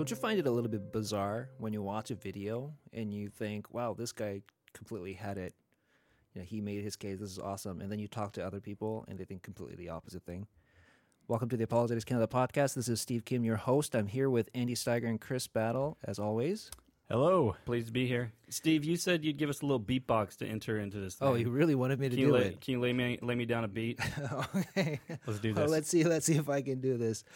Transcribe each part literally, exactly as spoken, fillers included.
Don't you find it a little bit bizarre when you watch a video and you think, wow, this guy completely had it. You know, he made his case, this is awesome. And then you talk to other people and they think completely the opposite thing. Welcome to the Apologetics Canada podcast. This is Steve Kim, your host. I'm here with Andy Steiger and Chris Battle, as always. Hello. Pleased to be here. Steve, you said you'd give us a little beatbox to enter into this thing. Oh, you really wanted me to can do lay, it? Can you lay me, lay me down a beat? Okay. Let's do this. Well, let's see, let's see if I can do this.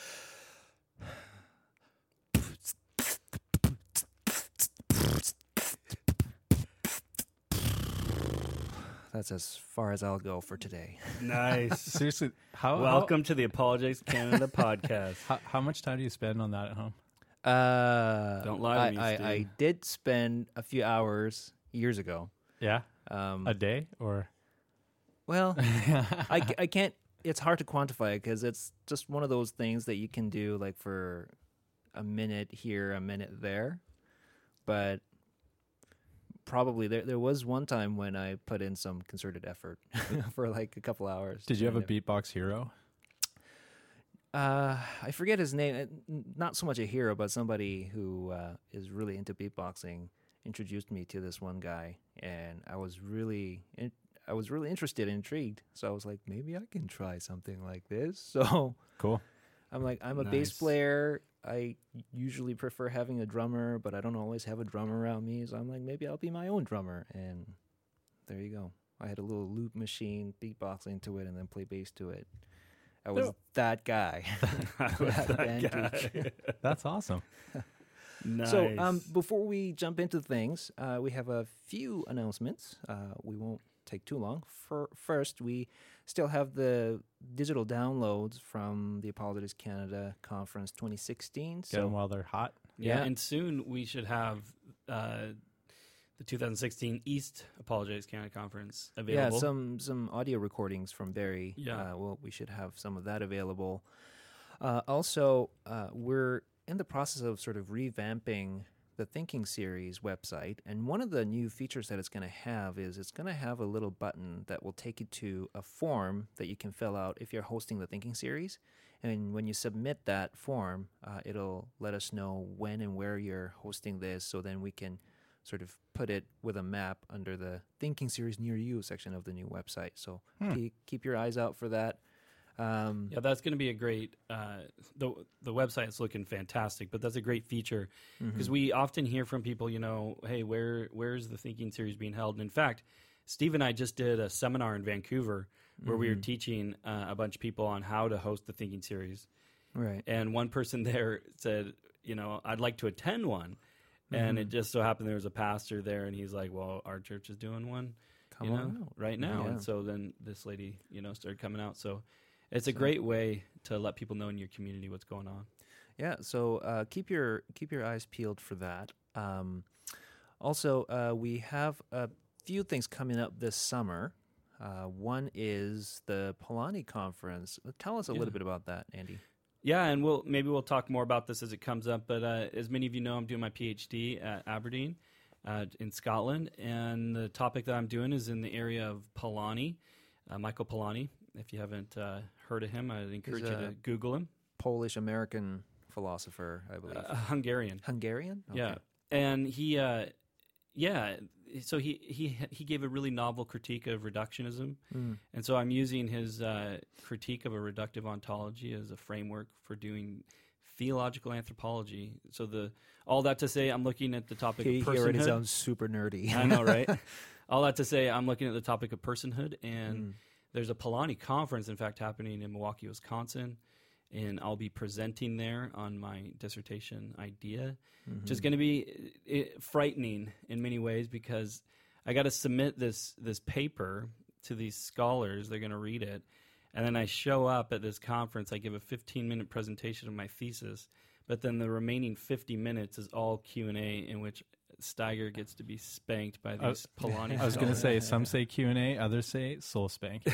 That's as far as I'll go for today. Nice. Seriously, how? Welcome to the Apologetics Canada podcast. How, how much time do you spend on that at home? Uh, Don't lie to I, me, I, Steve. I did spend a few hours years ago. Yeah, Um, a day or? well, I, I can't. It's hard to quantify it because it's just one of those things that you can do like for a minute here, a minute there. But probably there there was one time when I put in some concerted effort for like a couple hours. Did you have a And it- beatbox hero? Uh, I forget his name. Uh, Not so much a hero, but somebody who uh, is really into beatboxing introduced me to this one guy, and I was really, in, I was really interested and intrigued. So I was like, maybe I can try something like this. So Cool. I'm like, I'm a Nice. bass player. I usually prefer having a drummer, but I don't always have a drummer around me. So I'm like, maybe I'll be my own drummer. And there you go. I had a little loop machine, beatboxing to it, and then play bass to it. I was Oh. that guy. I was That that band guy. That's awesome. Nice. So um, before we jump into things, uh, we have a few announcements. Uh, we won't take too long. For, first, we still have the digital downloads from the Apologetics Canada Conference twenty sixteen. Get them while they're hot. yeah, yeah. and soon we should have uh, the two thousand sixteen East Apologetics Canada Conference yeah, available. some some audio recordings from Barry. Yeah. Uh, well, we should have some of that available. Uh, also, uh, we're in the process of sort of revamping the Thinking Series website, and one of the new features that it's going to have is it's going to have a little button that will take you to a form that you can fill out if you're hosting the Thinking Series. And when you submit that form, uh, it'll let us know when and where you're hosting this, so then we can sort of put it with a map under the Thinking Series Near You section of the new website. So Hmm. keep, keep your eyes out for that. Um, Yeah, that's going to be a great. Uh, the the website's looking fantastic, but that's a great feature because mhm. we often hear from people, you know, hey, where where's the Thinking Series being held? And in fact, Steve and I just did a seminar in Vancouver where we were Mhm. teaching uh, a bunch of people on how to host the Thinking Series, Right. and one person there said, you know, I'd like to attend one, and Mhm. it just so happened there was a pastor there, and he's like, well, our church is doing one, Come you know, on out. right now, Yeah. and so then this lady, you know, started coming out, so. It's a So- great way to let people know in your community what's going on. Yeah, so uh, keep your keep your eyes peeled for that. Um, also, uh, we have a few things coming up this summer. Uh, one is the Polanyi Conference. Tell us a Yeah. little bit about that, Andy. Yeah, and we'll maybe we'll talk more about this as it comes up. But uh, as many of you know, I'm doing my PhD at Aberdeen uh, in Scotland, and the topic that I'm doing is in the area of Polanyi, uh, Michael Polanyi. If you haven't uh, heard of him, I'd encourage you a- to Google him. Polish-American philosopher, I believe. Uh, Hungarian. Hungarian? Okay. Yeah, and he, uh, yeah, so he he he gave a really novel critique of reductionism. Mm. And so I'm using his uh, critique of a reductive ontology as a framework for doing theological anthropology. So the all that to say, I'm looking at the topic He, of he already personhood. sounds super nerdy. I know, right? All that to say, I'm looking at the topic of personhood, and Mm. there's a Polanyi conference, in fact, happening in Milwaukee, Wisconsin, and I'll be presenting there on my dissertation idea, Mhm. which is going to be uh, frightening in many ways because I got to submit this this paper to these scholars. They're going to read it, and then I show up at this conference. I give a fifteen minute presentation of my thesis, but then the remaining fifty minutes is all Q and A in which Steiger gets to be spanked by I- these Polanyi I was going to scholars. say, some say Q and A, others say soul spanking.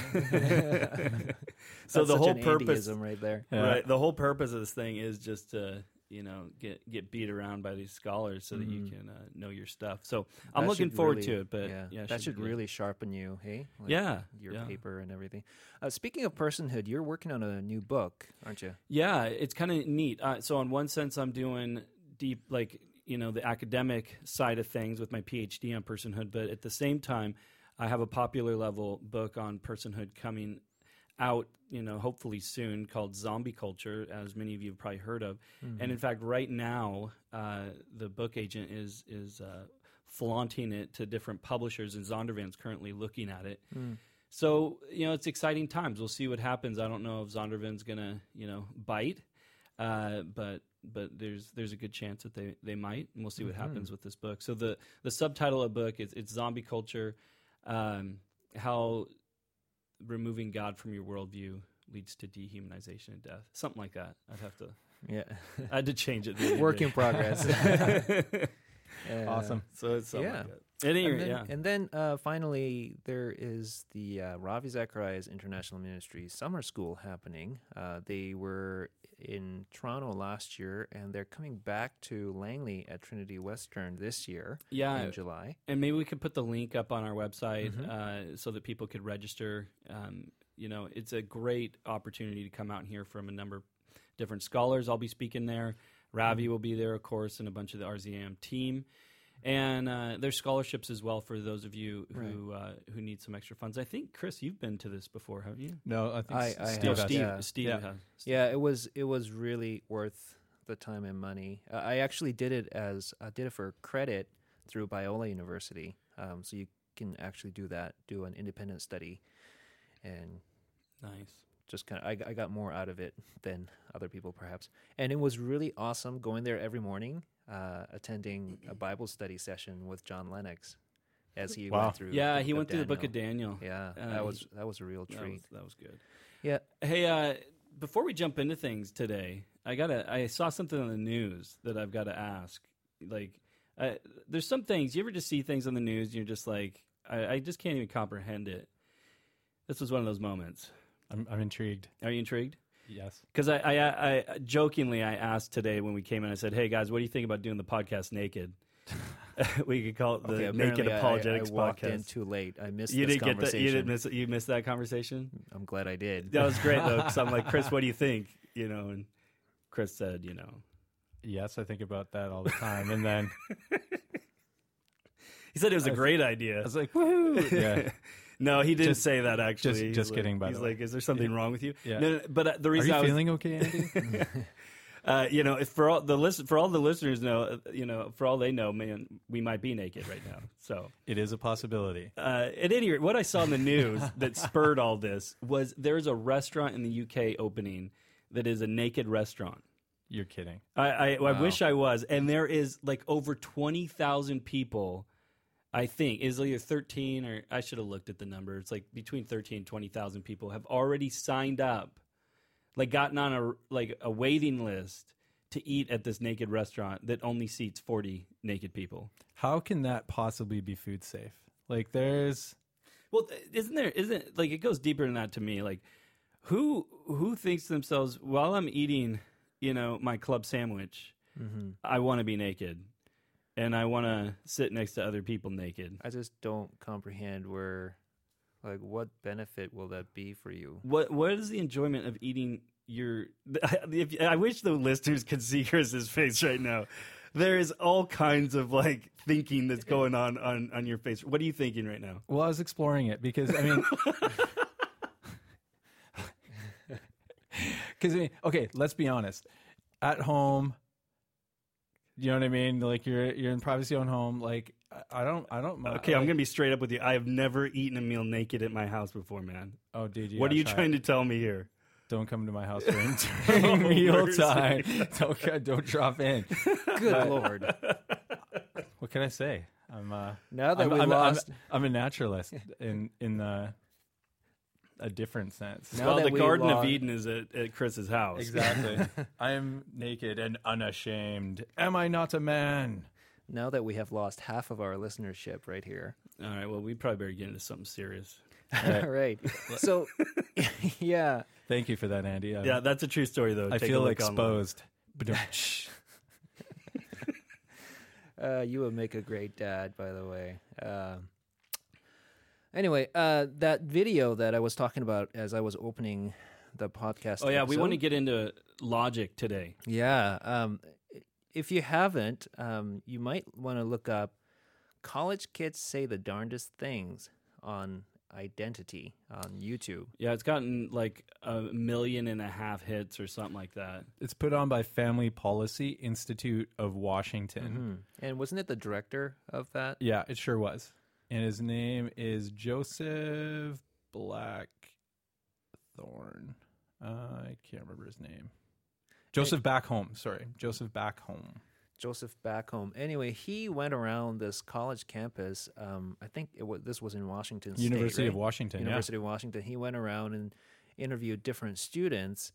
So That's the such whole an purpose, Andyism right there. Yeah. right? The whole purpose of this thing is just to, you know, get get beat around by these scholars so that you Mhm. can uh, know your stuff. So I'm That looking should forward really- to it. But yeah, yeah, it that be should good. really sharpen you, hey? Like yeah, your yeah. paper and everything. Uh, speaking of personhood, you're working on a new book, aren't you? Yeah, it's kind of neat. Uh, so, in one sense, I'm doing deep, like, you know, the academic side of things with my PhD on personhood, but at the same time, I have a popular level book on personhood coming out, you know, hopefully soon, called Zombie Culture, as many of you have probably heard of. Mm-hmm. And in fact, right now, uh, the book agent is is uh, flaunting it to different publishers, and Zondervan's currently looking at it. Mm. So, you know, it's exciting times. We'll see what happens. I don't know if Zondervan's going to, you know, bite, uh, but but there's there's a good chance that they, they might, and we'll see what mm-hmm. happens with this book. So the, the subtitle of the book is it's Zombie Culture, um, how removing God from your worldview leads to dehumanization and death. Something like that. I'd have to. Yeah, I had to change it. Work in progress. Uh, awesome. So it's something yeah. like that. Anyway, and then, yeah. and then uh, finally, there is the uh, Ravi Zacharias International Ministry Summer School happening. Uh, they were in Toronto last year, and they're coming back to Langley at Trinity Western this year yeah, in July. And maybe we could put the link up on our website mm-hmm. uh, so that people could register. Um, you know, it's a great opportunity to come out and hear from a number of different scholars. I'll be speaking there. Ravi will be there, of course, and a bunch of the R Z A M team. And uh, there's scholarships as well for those of you who right. uh, who need some extra funds. I think, Chris, you've been to this before, haven't you? No, I think I, I Steve, have, Steve, yeah. Steve yeah. has. Yeah, it was it was really worth the time and money. Uh, I actually did it as I did it for credit through Biola University, um, so you can actually do that, do an independent study, and nice. Just kind of, I, I got more out of it than other people, perhaps. And it was really awesome going there every morning, uh, attending a Bible study session with John Lennox as he wow. went through. Yeah, the he went Daniel. through the Book of Daniel. Yeah, uh, that was that was a real treat. That was, that was good. Yeah. Hey, uh, before we jump into things today, I gotta. I saw something on the news that I've got to ask. Like, uh, there's some things you ever just see things on the news, and you're just like, I, I just can't even comprehend it. This was one of those moments. I'm, I'm intrigued. Are you intrigued? Yes. Because I, I, I jokingly, I asked today when we came in, I said, hey, guys, what do you think about doing the podcast naked? We could call it the okay, Naked I, Apologetics I, I walked podcast. in too late. I missed you this didn't conversation. Get that, you didn't miss You missed that conversation? I'm glad I did. That was great, though, because I'm like, Chris, what do you think? You know, and Chris said, you know. Yes, I think about that all the time. And then... he said it was, was a great idea. I was like, woohoo! Yeah. No, he didn't just, say that, actually. Just, he's just like, kidding, by He's the way. like, is there something yeah. wrong with you? Yeah. No, no, but uh, the reason Are you I was, feeling okay, Andy? uh, you know, if for all the list, for all the listeners know, uh, you know, for all they know, man, we might be naked right now. So it is a possibility. Uh, at any rate, what I saw in the news that spurred all this was there's a restaurant in the U K opening that is a naked restaurant. You're kidding. I, I, wow. I wish I was. And there is like over twenty thousand people, I think, is either thirteen or I should have looked at the number. It's like between thirteen and twenty thousand people have already signed up, like gotten on a like a waiting list to eat at this naked restaurant that only seats forty naked people. How can that possibly be food safe? Like there's Well, isn't there isn't like it goes deeper than that to me. Like who who thinks to themselves, while I'm eating, you know, my club sandwich, mm-hmm. I want to be naked. And I want to sit next to other people naked. I just don't comprehend where, like, what benefit will that be for you? What What is the enjoyment of eating your? If, I wish the listeners could see Chris's face right now. There is all kinds of like thinking that's going on, on on your face. What are you thinking right now? Well, I was exploring it because I mean, because I mean, okay, let's be honest. At home. You know what I mean? Like you're you're in privacy on home. Like I don't I don't. Okay, like, I'm gonna be straight up with you. I have never eaten a meal naked at my house before, man. Oh, dude, you what are you try trying it. to tell me here? Don't come to my house during, during Oh, meal mercy. time. Don't don't drop in. Good But- Lord. What can I say? I'm uh, Now that I'm, we I'm, lost, I'm, I'm a naturalist in in the a different sense. Now well, that the we Garden lost- of Eden is at, at Chris's house. Exactly. I am naked and unashamed. Am I not a man? now that we have lost half of our listenership right here. All right. Well, we probably better get into something serious. All right. So, yeah. Thank you for that, Andy. I'm- Yeah, that's a true story, though. I Take a feel look online. exposed. Uh, you would make a great dad, by the way. Uh, anyway, uh, that video that I was talking about as I was opening the podcast. Oh yeah, we episode, want to get into logic today. Yeah, um, it, if you haven't, um, you might want to look up "College Kids Say the Darndest Things" on Identity on YouTube. Yeah, it's gotten like a million and a half hits or something like that. It's put on by Family Policy Institute of Washington. Mm-hmm. And wasn't it the director of that? Yeah, it sure was. And his name is Joseph Blackthorne. Uh, I can't remember his name. Joseph Backholm. Sorry, Joseph Backholm. Joseph Backholm. Anyway, he went around this college campus. Um, I think it was, this was in Washington State, University right? of Washington. University of Washington. He went around and interviewed different students,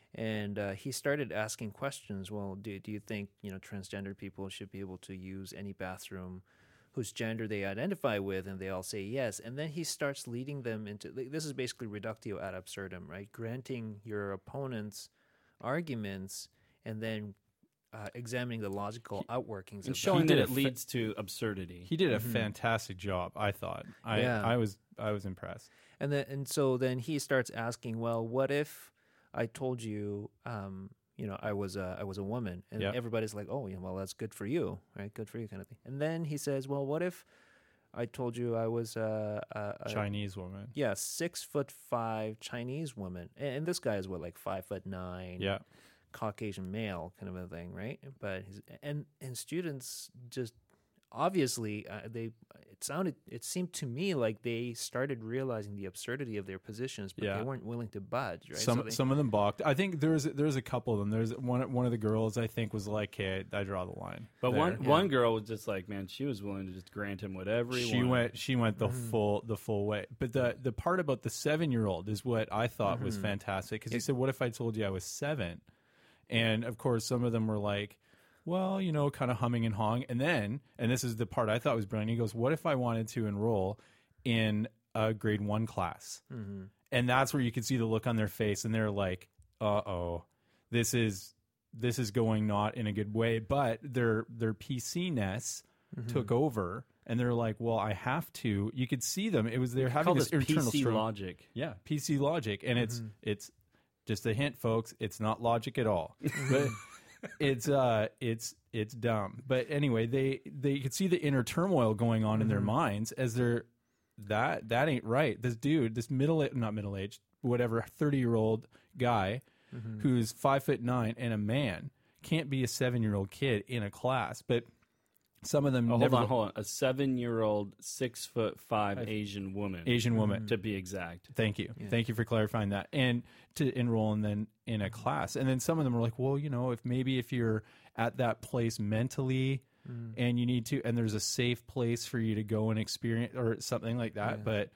and uh, he started asking questions. Well, do do you think you know transgender people should be able to use any bathroom whose gender they identify with? And they all say yes. And then he starts leading them into this is basically reductio ad absurdum, right? Granting your opponent's arguments and then Uh, examining the logical outworkings and of showing that. that did it a fa- leads to absurdity. He did a Mhm. fantastic job, I thought. I, Yeah. I was I was impressed. And then and so then he starts asking, well, what if I told you, um, you know, I was a I was a woman, and Yeah. everybody's like, oh, yeah, well, that's good for you, right? Good for you, kind of thing. And then he says, well, what if I told you I was a, a, a Chinese woman. yeah, six foot five Chinese woman, and, and this guy is what, like five foot nine, Yeah. Caucasian male kind of a thing, right? But his, and and students just obviously uh, they it sounded it seemed to me like they started realizing the absurdity of their positions, but Yeah. they weren't willing to budge, right? Some So they- some of them balked. I think there's there's a couple of them. There's one one of the girls I think was like, "Hey, I draw the line." But there. one Yeah. one girl was just like, man, she was willing to just grant him whatever he she wanted. went she went the Mhm. full the full way. But the the part about the seven year old is what I thought was Mhm. fantastic because he It- said, "What if I told you I was seven?" And of course, some of them were like, well, you know, kind of humming and hawing. And then, and this is the part I thought was brilliant, he goes, what if I wanted to enroll in a grade one class? Mhm. And that's where you could see the look on their face, and they're like, uh-oh, this is this is going not in a good way. But their their P C-ness Mhm. took over, and they're like, well, I have to. You could see them. It was they're having Call this this internal P C struggle. logic. Yeah, P C logic, and it's Mhm. it's just a hint, folks. It's not logic at all, but it's uh, it's it's dumb. But anyway, they they could see the inner turmoil going on in their Mhm. minds as they're that that ain't right. This dude, this middle not middle aged, whatever, thirty year old guy Mhm. who's five foot nine and a man can't be a seven year old kid in a class, but. Some of them Oh, hold never on, hold on. A seven-year-old, six foot five Five. Asian woman, Asian woman. to be exact. Thank you. Yeah. Thank you for clarifying that. And to enroll in then in a class. And then some of them are like, well, you know, if maybe if you're at that place mentally Mhm. and you need to, and there's a safe place for you to go and experience or something like that. Yeah. But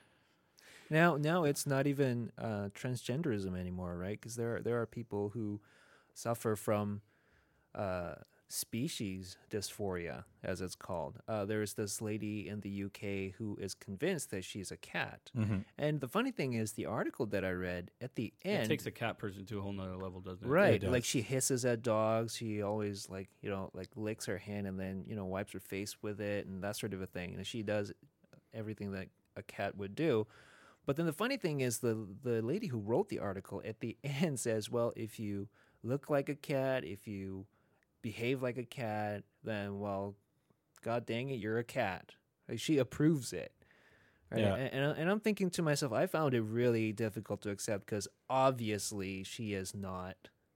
Now, now it's not even uh, transgenderism anymore, right? Because there are, there are people who suffer from uh, species dysphoria, as it's called. Uh, there's this lady in the U K who is convinced that she's a cat. And the funny thing is, the article that I read at the end It takes a cat person to a whole nother level, doesn't it? right, does. like she hisses at dogs. She always like you know like licks her hand and then you know wipes her face with it and that sort of a thing. And she does everything that a cat would do. But then the funny thing is the the lady who wrote the article at the end says, well, if you look like a cat, if you behave like a cat, then well, god dang it, you're a cat. Like, she approves it. Right? Yeah. And, and, and I'm thinking to myself, I found it really difficult to accept because obviously she is not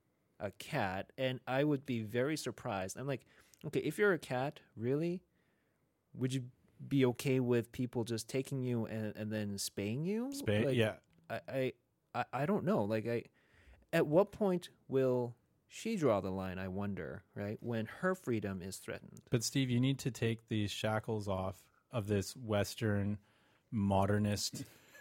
a cat. And I would be very surprised. I'm like, okay, if you're a cat, really? Would you be okay with people just taking you and, and then spaying you? Spa- Like, yeah. I, I, I, I don't know. Like, I, at what point will she draw the line, I wonder, right? When her freedom is threatened. But Steve, you need to take these shackles off of this Western modernist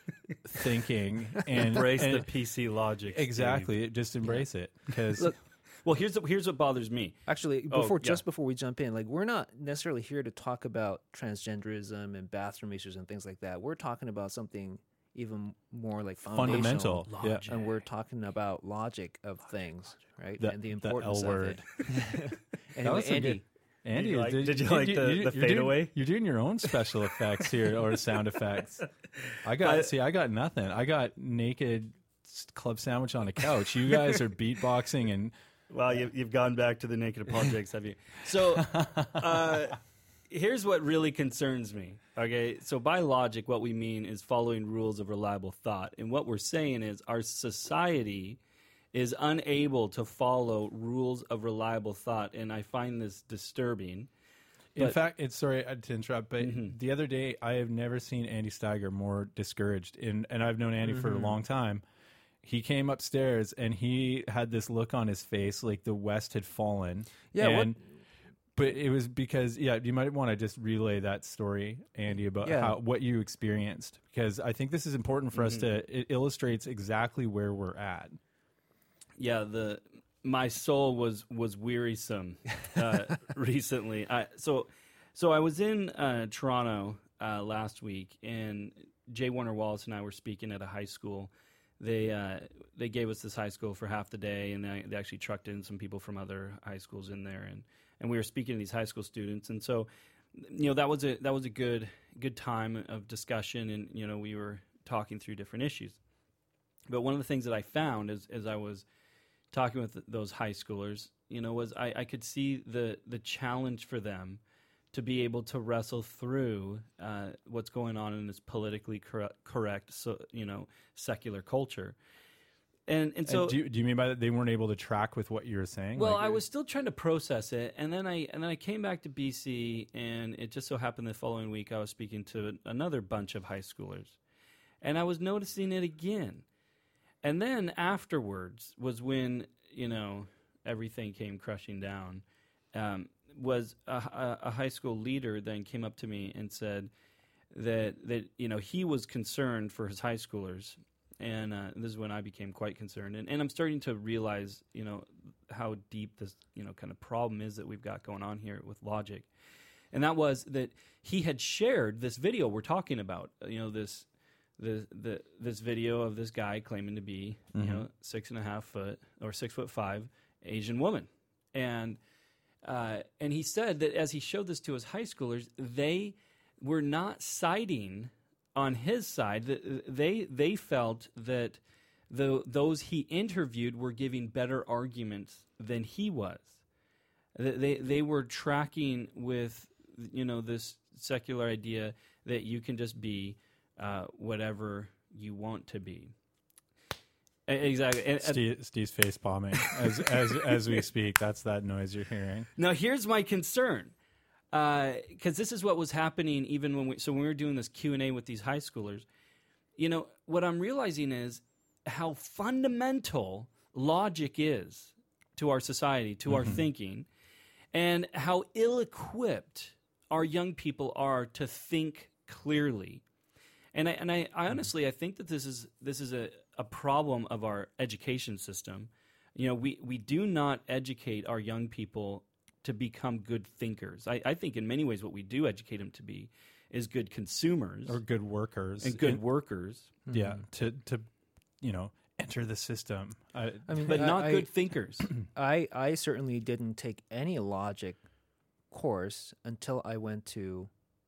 thinking and Embrace and the P C logic. Steve. exactly. Just embrace it because Look, Well, here's the, here's what bothers me. Actually, Oh, before yeah. just before we jump in, like we're not necessarily here to talk about transgenderism and bathroom issues and things like that. We're talking about something even more like fundamental. foundational. Yeah. Logic. And we're talking about logic of things, right? The- and the the importance L of word. it. Anyway, was some Andy, good- Andy, Did you like- did you like the- the you're fadeaway? Doing, you're doing your own special effects here or sound effects. I got I- see, I got nothing. I got naked s- club sandwich on a couch. You guys are beatboxing and Well, you, you've gone back to the naked apologetics, have you? So uh, here's what really concerns me. Okay, so by logic, what we mean is following rules of reliable thought. And what we're saying is our society is unable to follow rules of reliable thought. And I find this disturbing. In But- fact, it's sorry to interrupt, but Mhm. the other day I have never seen Andy Steiger more discouraged. In, and I've known Andy for a long time. He came upstairs and he had this look on his face like the West had fallen. Yeah, what- And, but it was because, yeah, you might want to just relay that story, Andy, about Yeah. how what you experienced. Because I think this is important for us to, it illustrates exactly where we're at. Yeah, the my soul was was wearisome uh, recently. I, so, so I was in uh, Toronto uh, last week, and Jay Warner Wallace and I were speaking at a high school. They uh, they gave us this high school for half the day, and they, they actually trucked in some people from other high schools in there, and, and we were speaking to these high school students. And so, you know, that was a that was a good good time of discussion, and you know, we were talking through different issues. But one of the things that I found as as I was talking with those high schoolers, you know, was I, I could see the the challenge for them to be able to wrestle through uh, what's going on in this politically cor- correct, so you know, secular culture, and and so And do, you- do you mean by that they weren't able to track with what you were saying? well, Like, I was still trying to process it, and then I and then I came back to B C, and it just so happened the following week I was speaking to another bunch of high schoolers, and I was noticing it again, and then afterwards was when, you know, everything came crushing down. Um, was a, a, a high school leader then came up to me and said that that you know, he was concerned for his high schoolers, and uh, this is when I became quite concerned, and, and I'm starting to realize, you know, how deep this, you know, kind of problem is that we've got going on here with logic. And that was that he had shared this video we're talking about, you know, this the the this video of this guy claiming to be, you know, six and a half foot or six foot five Asian woman, and uh, and he said that as he showed this to his high schoolers, they were not siding on his side. That they they felt that the those he interviewed were giving better arguments than he was. They they were tracking with, you know, this secular idea that you can just be uh, whatever you want to be. Exactly. And, Steve, Steve's face palming as as as we speak. That's that noise you're hearing. Now, here's my concern, because uh, this is what was happening even when we. So when we were doing this Q and A with these high schoolers, you know, what I'm realizing is how fundamental logic is to our society, to mm-hmm. our thinking, and how ill-equipped our young people are to think clearly. And I and I, I honestly I think that this is this is a, a problem of our education system. You know, we, we do not educate our young people to become good thinkers. I, I think in many ways what we do educate them to be is good consumers or good workers and good and, workers. Yeah, to to you know, enter the system. I, I mean, but I, not I, good thinkers. I I certainly didn't take any logic course until I went to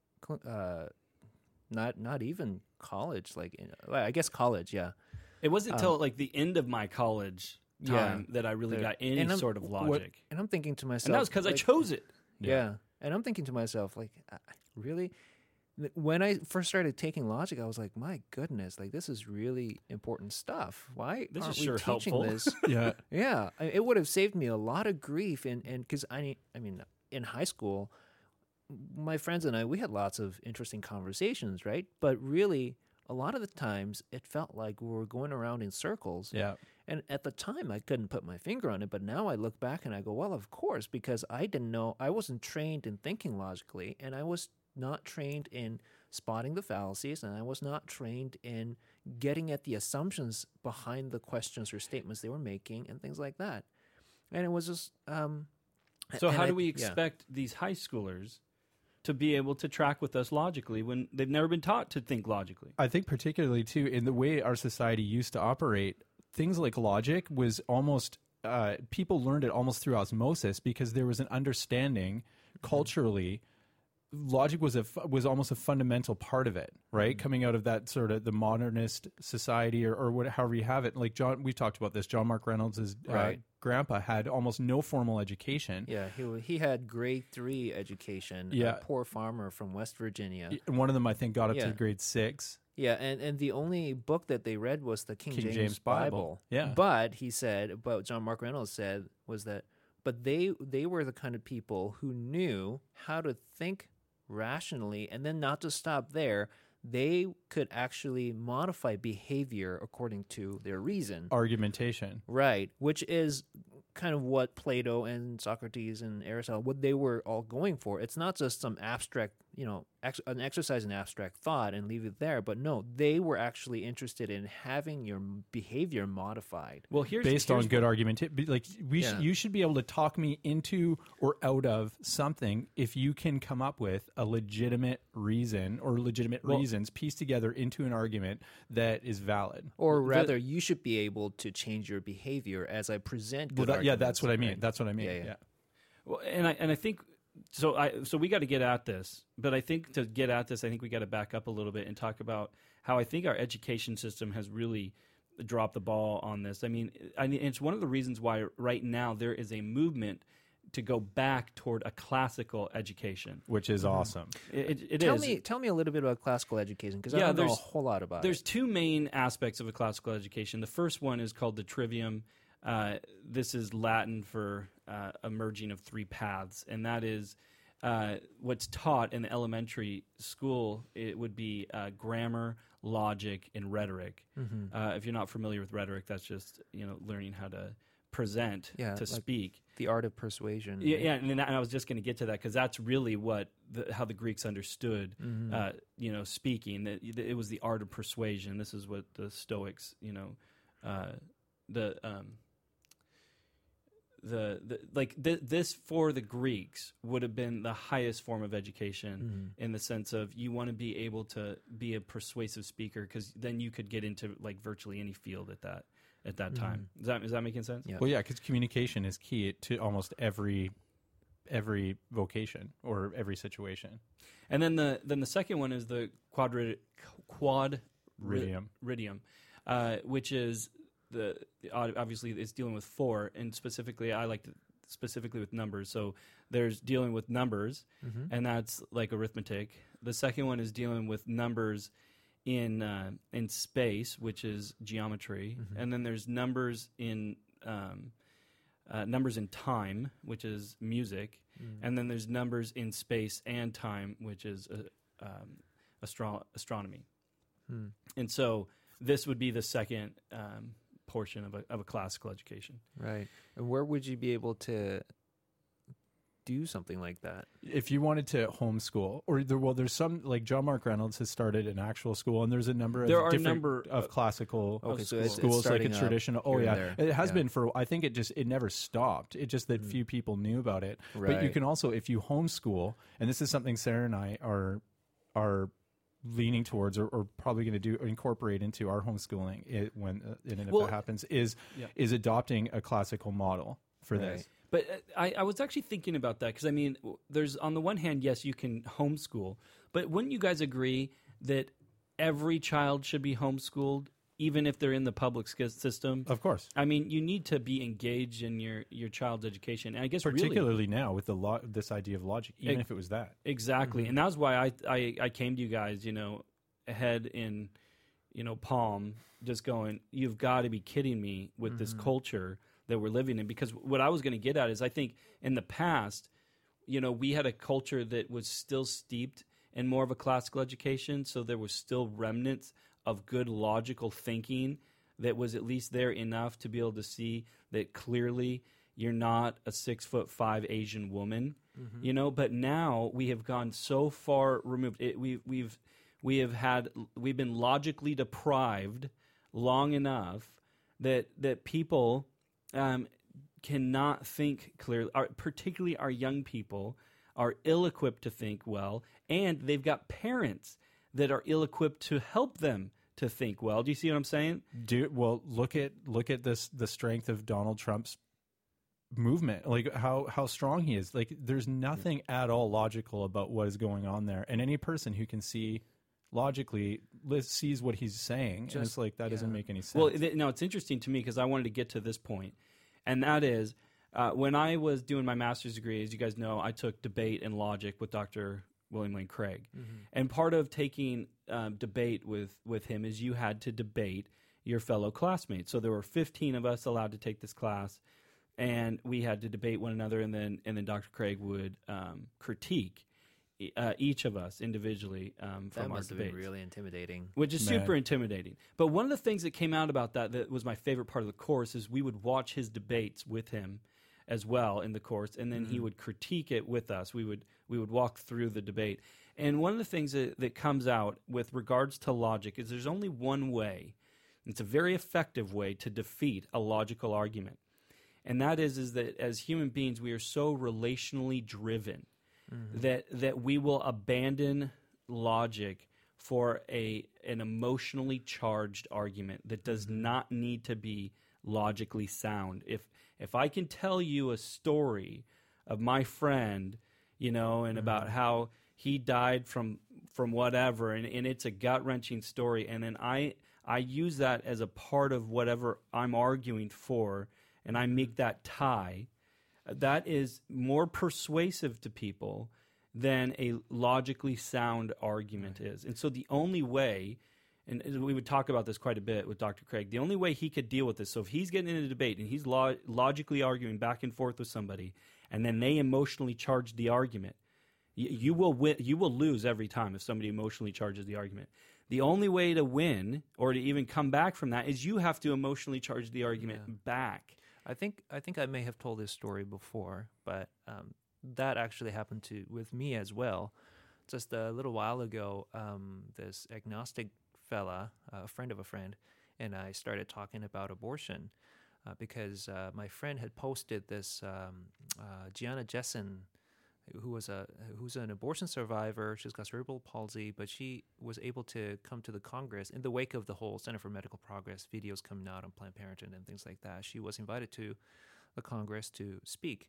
uh, not not even college. Like in, I guess college, yeah. It wasn't until um, like the end of my college time yeah, that I really got any sort of logic. What, and I'm thinking to myself, and that was because like, I chose it. Yeah. yeah, and I'm thinking to myself, like, really. When I first started taking logic, I was like, "My goodness! Like, this is really important stuff. Why this aren't is sure we teaching helpful. this?" yeah, yeah. It would have saved me a lot of grief, and and because I, I mean, in high school, my friends and I, we had lots of interesting conversations, right? But really, a lot of the times, it felt like we were going around in circles. Yeah. And at the time, I couldn't put my finger on it, but now I look back and I go, "Well, of course," because I didn't know, I wasn't trained in thinking logically, and I was not trained in spotting the fallacies, and I was not trained in getting at the assumptions behind the questions or statements they were making and things like that. And it was just... Um, so how I, do we expect yeah. these high schoolers to be able to track with us logically when they've never been taught to think logically? I think particularly, too, in the way our society used to operate, things like logic was almost... Uh, people learned it almost through osmosis because there was an understanding culturally. Logic was a was almost a fundamental part of it, right? Mm-hmm. Coming out of that sort of the modernist society, or, or what, however you have it. Like John, we've talked about this. John Mark Reynolds' uh, right. grandpa had almost no formal education. Yeah, he wa- he had grade three education. Yeah. A poor farmer from West Virginia. And one of them, I think, got up Yeah. to grade six. Yeah, and, and the only book that they read was the King, King James, James Bible. Bible. Yeah. But he said, but John Mark Reynolds said was that, but they they were the kind of people who knew how to think rationally, and then not to stop there. They could actually modify behavior according to their reason. Argumentation. Right, which is kind of what Plato and Socrates and Aristotle, what they were all going for. It's not just some abstract, you know, ex- an exercise in abstract thought and leave it there. But no, they were actually interested in having your behavior modified. Well, here's Based here's on good argument. Like we, Yeah. sh- you should be able to talk me into or out of something if you can come up with a legitimate reason or legitimate Well- reasons pieced together into an argument that is valid. Or rather, you should be able to change your behavior as I present good Well, that, yeah, arguments, that's what I mean. right? That's what I mean. Yeah, Yeah, yeah. Well, and I and I think so. I so we got to get at this, but I think to get at this, I think we got to back up a little bit and talk about how I think our education system has really dropped the ball on this. I mean, I mean, it's one of the reasons why right now there is a movement to go back toward a classical education. which is awesome. It, it, it Tell is. me, tell me a little bit about classical education because I Yeah, don't know a there's- whole lot about There's it. two main aspects of a classical education. The first one is called the trivium. Uh, this is Latin for uh, a merging of three paths, and that is uh, what's taught in the elementary school. It would be uh, grammar, logic, and rhetoric. Mm-hmm. Uh, if you're not familiar with rhetoric, that's just you know learning how to present, Yeah, to like- speak. The art of persuasion. Yeah, right? yeah, and, that, and I was just going to get to that because that's really what the, how the Greeks understood, Mhm. uh, you know, speaking. That it was the art of persuasion. This is what the Stoics, you know, uh, the um, the, the like th- this for the Greeks would have been the highest form of education Mhm. in the sense of you want to be able to be a persuasive speaker because then you could get into like virtually any field at that at that time. Is that is that making sense? Yeah. Well, yeah, because communication is key to almost every every vocation or every situation. And then the then the second one is the quadri- quad Ridium. ridium, uh, which is the obviously it's dealing with four, and specifically I like to specifically with numbers. So there's dealing with numbers, Mhm. and that's like arithmetic. The second one is dealing with numbers in uh, in space, which is geometry, Mhm. and then there's numbers in um, uh, numbers in time, which is music. Mm. And then there's numbers in space and time, which is uh, um, astro- astronomy. Hmm. And so this would be the second um, portion of a, of a classical education. Right. And where would you be able to do something like that? If you wanted to homeschool, or there, well, there's some like John Mark Reynolds has started an actual school, and there's a number of There are a different number of of- classical Okay, so it's, it's schools, like a starting up traditional. Oh here yeah, and there. it has Yeah. been for. I think it just it never stopped. It just that Mm. few people knew about it. But you Right. can also, if you homeschool, and this is something Sarah and I are are leaning towards, or, or probably going to do incorporate into our homeschooling it, when uh, and if Well, it happens, is yeah. is adopting a classical model for Right. this. But uh, I, I was actually thinking about that because, I mean, w- there's on the one hand, yes, you can homeschool, but wouldn't you guys agree that every child should be homeschooled, even if they're in the public sch- system? Of course. I mean, you need to be engaged in your, your child's education. And I guess really, Particularly now with the lo- this idea of logic, even Ex- if it was that. exactly. Mhm. And that was why I, I, I came to you guys, you know, ahead in, you know, Palm, just going, you've got to be kidding me with this Mhm. culture that we're living in. Because what I was going to get at is I think in the past, you know, we had a culture that was still steeped in more of a classical education. So there was still remnants of good logical thinking that was at least there enough to be able to see that clearly you're not a six foot five Asian woman, Mhm. you know. But now we have gone so far removed. It, we, we've we have had we've been logically deprived long enough that that people um, cannot think clearly. Our, particularly our young people are ill-equipped to think well, and they've got parents that are ill-equipped to help them to think well. Do you see what I'm saying? Do well. Look at look at this the strength of Donald Trump's movement, like how how strong he is. Like there's nothing at all logical about what is going on there, and any person who can see logically li- sees what he's saying, and Just- it's like that doesn't yeah. make any sense. Well, th- now it's interesting to me because I wanted to get to this point. and that is uh, when I was doing my master's degree, as you guys know, I took debate and logic with Doctor William Lane Craig. Mm-hmm. And part of taking um, debate with, with him is you had to debate your fellow classmates. So there were fifteen of us allowed to take this class, and we had to debate one another, and then and then Doctor Craig would um, critique uh, each of us individually um, from that our must have debates. been really intimidating. Which is Man. super intimidating. But one of the things that came out about that that was my favorite part of the course is we would watch his debates with him as well in the course, and then mm-hmm. he would critique it with us. We would we would walk through the debate. And one of the things that, that comes out with regards to logic is there's only one way. It's a very effective way to defeat a logical argument. And that is, is that as human beings, we are so relationally driven mm-hmm. that that we will abandon logic for a an emotionally charged argument that does mm-hmm. not need to be logically sound. If if I can tell you a story of my friend, you know, and mm-hmm. about how he died from from whatever, and, and it's a gut-wrenching story, and then I I use that as a part of whatever I'm arguing for, and I make that tie, that is more persuasive to people than a logically sound argument right. is. And so the only way, and we would talk about this quite a bit with Doctor Craig, the only way he could deal with this, so if he's getting in a debate and he's lo- logically arguing back and forth with somebody, and then they emotionally charge the argument, you, you will win, you will lose every time if somebody emotionally charges the argument. The only way to win or to even come back from that is you have to emotionally charge the argument yeah. back. I think I think I may have told this story before, but um, that actually happened to with me as well. Just a little while ago, um, this agnostic fella, uh, a friend of a friend, and I started talking about abortion uh, because uh, my friend had posted this um, uh, Gianna Jessen, who was a who's an abortion survivor. She's got cerebral palsy, but she was able to come to the Congress in the wake of the whole Center for Medical Progress videos coming out on Planned Parenthood and things like that. She was invited to the Congress to speak,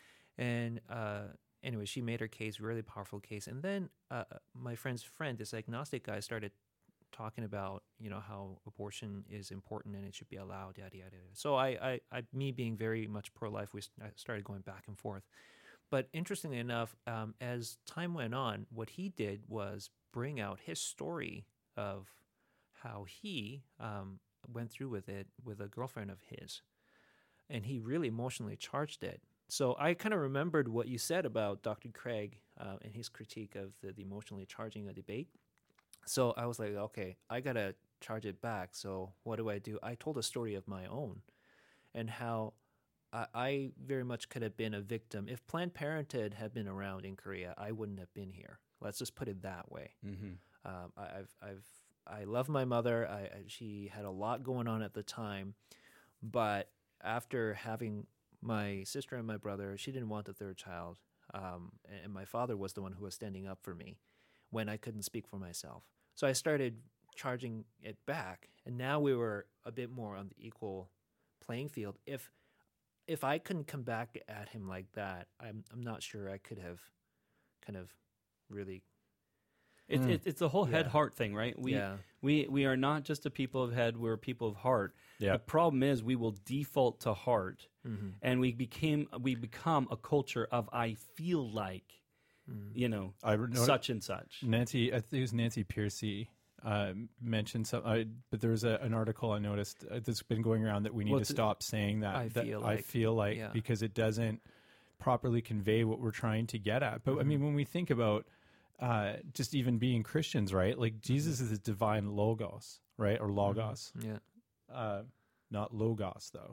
and uh, anyway, she made her case, really powerful case. And then uh, my friend's friend, this agnostic guy, started talking about you know how abortion is important and it should be allowed, yada yada. yada. So I, I, I, me being very much pro-life, we I started going back and forth. But interestingly enough, um, as time went on, what he did was bring out his story of how he um, went through with it with a girlfriend of his. And he really emotionally charged it. So I kind of remembered what you said about Doctor Craig uh, and his critique of the, the emotionally charging a debate. So I was like, okay, I got to charge it back. So what do I do? I told a story of my own and how I very much could have been a victim. If Planned Parenthood had been around in Korea, I wouldn't have been here. Let's just put it that way. Mm-hmm. Um, I, I've, I've, I love my mother. I, I, she had a lot going on at the time, but after having my sister and my brother, she didn't want a third child, um, and, and my father was the one who was standing up for me when I couldn't speak for myself. So I started charging it back, and now we were a bit more on the equal playing field. If If I couldn't come back at him like that, I'm I'm not sure I could have kind of really. It's mm. it, it's a whole yeah. head heart thing, right? We yeah. we we are not just a people of head; we're a people of heart. Yeah. The problem is we will default to heart, mm-hmm. and we became we become a culture of I feel like, mm. you know, I such and such. Nancy, I think it was Nancy Piercy. Uh, mentioned some, uh, but there was a, an article I noticed uh, that's been going around that we need well, to stop saying that. I that feel I like, feel like yeah. because it doesn't properly convey what we're trying to get at. But mm-hmm. I mean, when we think about uh, just even being Christians, right? Like Jesus mm-hmm. is the divine logos, right, or logos. Mm-hmm. Yeah, uh, not logos though.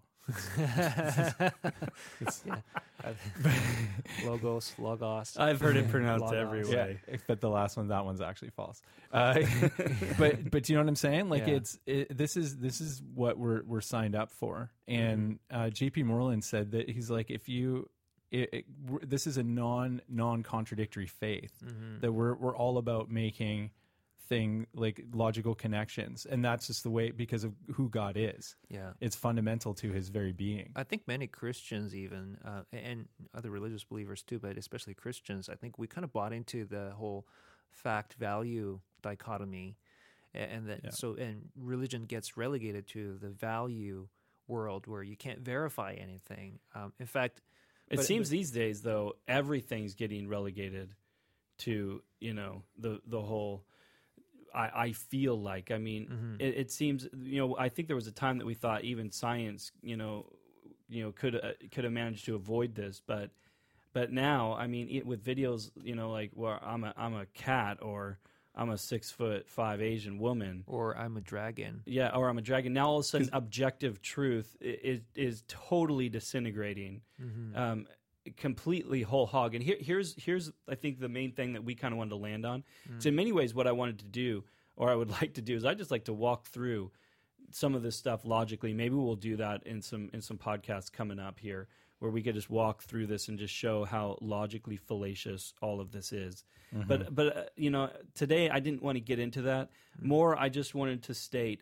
it's, yeah. Logos, logos. I've heard it pronounced logos. every way. Yeah, but the last one, that one's actually false. Uh, but but do you know what I'm saying? Like yeah. it's it, this is this is what we're we're signed up for. And uh, J P Moreland said that he's like, if you, it, it, this is a non non contradictory faith mm-hmm. that we're we're all about making thing like logical connections, and that's just the way because of who God is. Yeah, it's fundamental to his very being. I think many Christians even uh, and other religious believers too, but especially Christians, I think we kind of bought into the whole fact value dichotomy, and that yeah. so and religion gets relegated to the value world where you can't verify anything. Um, in fact, It but- seems but- these days, though, everything's getting relegated to, you know, the the whole. I, I feel like, I mean, Mhm. it, it seems, you know, I think there was a time that we thought even science, you know, you know, could uh, could have managed to avoid this, but but now, I mean, it, with videos, you know, like, well, I'm a I'm a cat, or I'm a six foot five Asian woman, or I'm a dragon. yeah, or I'm a dragon. Now all of a sudden, objective truth i- is is totally disintegrating, Mm-hmm. um, completely whole hog. And here, here's here's I think the main thing that we kind of wanted to land on. Mm. So in many ways, what I wanted to do, or I would like to do, is I just like to walk through some of this stuff logically. Maybe we'll do that in some in some podcasts coming up here, where we could just walk through this and just show how logically fallacious all of this is. Mm-hmm. But but uh, you know, today I didn't want to get into that. More, I just wanted to state,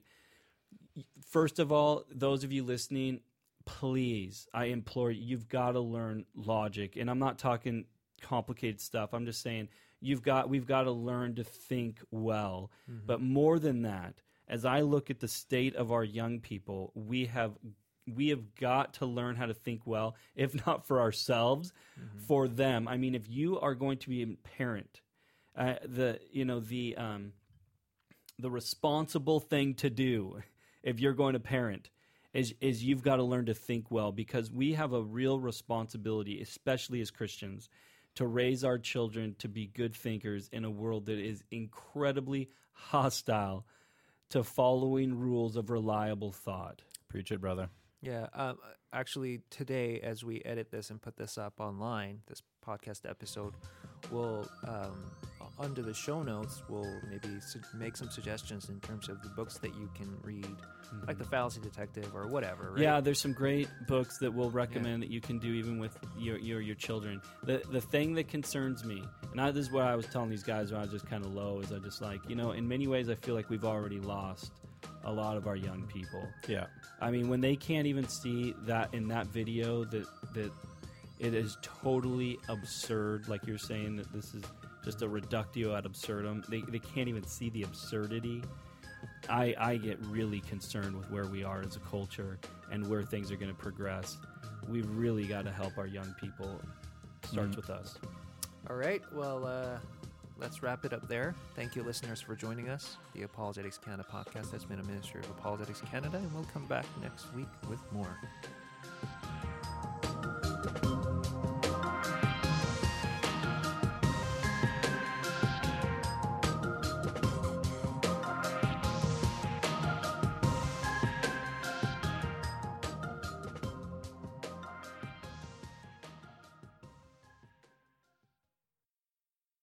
first of all, those of you listening, please, I implore you, you've got to learn logic. And I'm not talking complicated stuff. I'm just saying you've got we've got to learn to think well. Mm-hmm. But more than that, as I look at the state of our young people, we have we have got to learn how to think well, if not for ourselves, Mm-hmm. for them. I mean, if you are going to be a parent, uh, the you know the um, the responsible thing to do if you're going to parent is is you've got to learn to think well, because we have a real responsibility, especially as Christians, to raise our children to be good thinkers in a world that is incredibly hostile to following rules of reliable thought. Preach it, brother. Yeah, um, actually, today, as we edit this and put this up online, this podcast episode, we'll, um, under the show notes, we'll maybe su- make some suggestions in terms of the books that you can read, like The Fallacy Detective or whatever, right? Yeah, there's some great books that we'll recommend that you can do even with your your, your children. The the thing that concerns me, and I, this is what I was telling these guys when I was just kind of low, is I just like, you know, in many ways I feel like we've already lost a lot of our young people. Yeah. I mean, when they can't even see that in that video that that it is totally absurd, like you're saying that this is just a reductio ad absurdum. They they can't even see the absurdity. I I get really concerned with where we are as a culture and where things are going to progress. We've really got to help our young people. Starts Mhm. with us. All right, well, uh, let's wrap it up there. Thank you, listeners, for joining us. The Apologetics Canada podcast has been a ministry of Apologetics Canada, and we'll come back next week with more.